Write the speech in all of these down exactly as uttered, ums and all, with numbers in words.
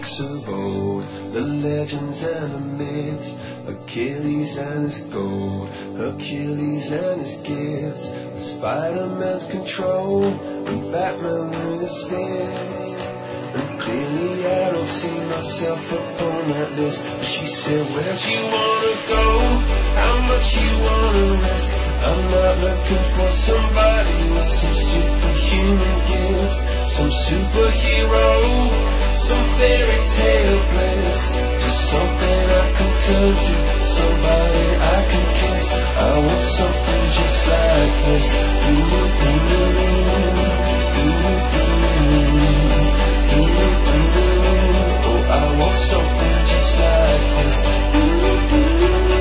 books of old, the legends and the myths, Achilles and his gold, Hercules and his gifts, Spider-Man's control, and Batman with his fist. And clearly I don't see myself upon that list. But she said, where'd you wanna go? How much you wanna risk? I'm not looking for somebody with some superhuman gifts, some superhero, some fairy tale bliss, just something I can turn to, somebody I can kiss. I want something just like this. Ooh, ooh, ooh, ooh, ooh, ooh. Oh, I want something just like this. Ooh, ooh, ooh.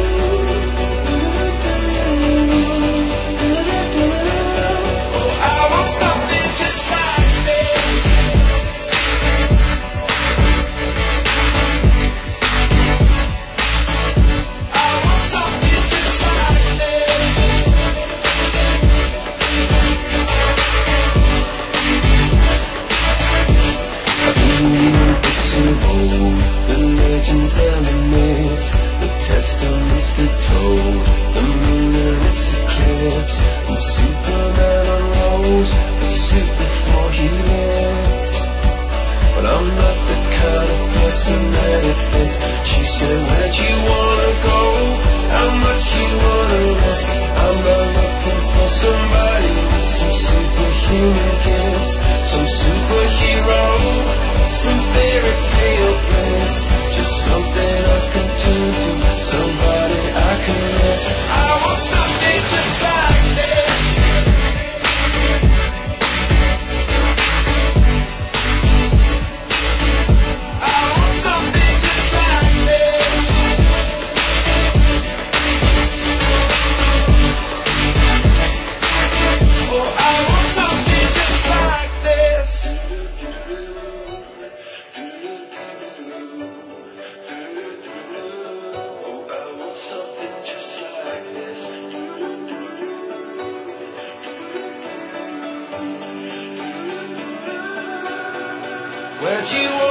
Something just like this. I want something just like this. I've been reading books of old, the legends and the myths, the testaments that told the moon and its eclipse, and Superman unrolls a suit before he lived. But I'm not the kind of person that it fits. She said, where'd you wanna go? How much you wanna risk? I'm not looking for somebody with some superhuman gifts, some superhero, some fairy tale bliss, just something I can turn to, somebody I can miss. I want something just like this. I want something just like this. Oh, I want something just like this. Oh, I want something just like this. Where'd you